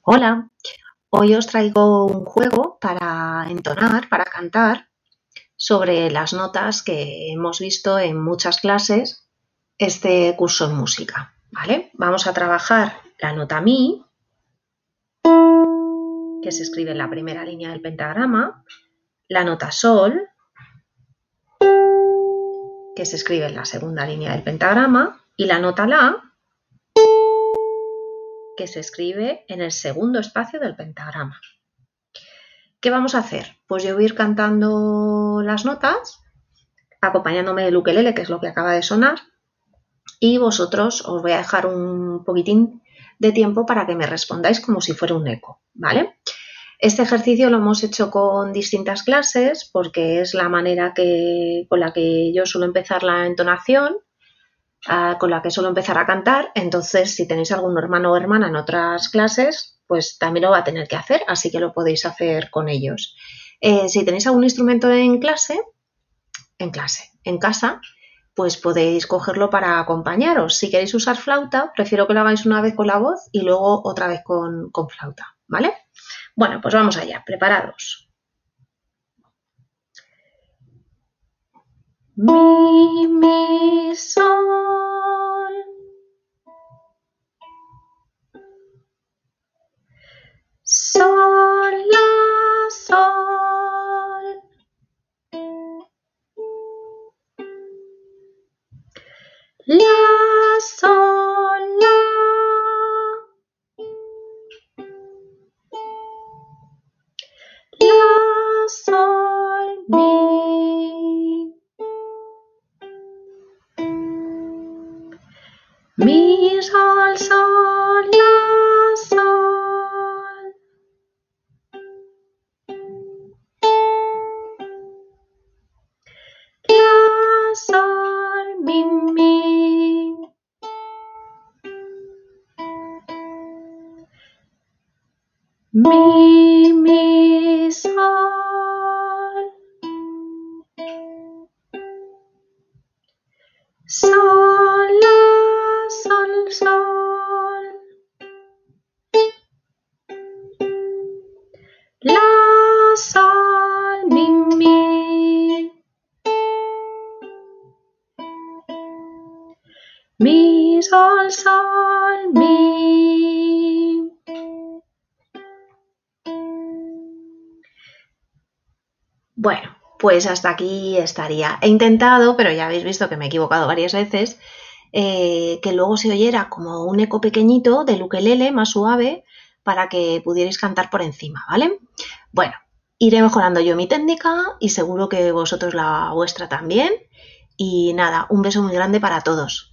Hola, hoy os traigo un juego para entonar, para cantar, sobre las notas que hemos visto en muchas clases este curso en música, ¿vale? Vamos a trabajar la nota Mi, que se escribe en la primera línea del pentagrama, la nota Sol, que se escribe en la segunda línea del pentagrama, y la nota La, que se escribe en el segundo espacio del pentagrama. ¿Qué vamos a hacer? Pues yo voy a ir cantando las notas, acompañándome del ukelele, que es lo que acaba de sonar, y vosotros os voy a dejar un poquitín de tiempo para que me respondáis como si fuera un eco, ¿vale? Este ejercicio lo hemos hecho con distintas clases porque es la manera con la que yo suelo empezar la entonación, con la que suelo empezar a cantar. Entonces, si tenéis algún hermano o hermana en otras clases, pues también lo va a tener que hacer, así que lo podéis hacer con ellos. Si tenéis algún instrumento en casa, pues podéis cogerlo para acompañaros. Si queréis usar flauta, prefiero que lo hagáis una vez con la voz y luego otra vez con flauta, ¿vale? Bueno, pues vamos allá, preparados. Mi, mi, sol. Sol, la, sol. La, sol, la. La, sol, mi. Mi, sol, sol, la, sol. La, sol, mi, mi. Mi, mi, sol. Sol, la, sol, sol. La, sol, mi, mi. Mi, sol, sol, mi. Bueno, pues hasta aquí estaría. He intentado, pero ya habéis visto que me he equivocado varias veces, que luego se oyera como un eco pequeñito del ukelele más suave para que pudierais cantar por encima, ¿vale? Bueno, iré mejorando yo mi técnica y seguro que vosotros la vuestra también. Y nada, un beso muy grande para todos.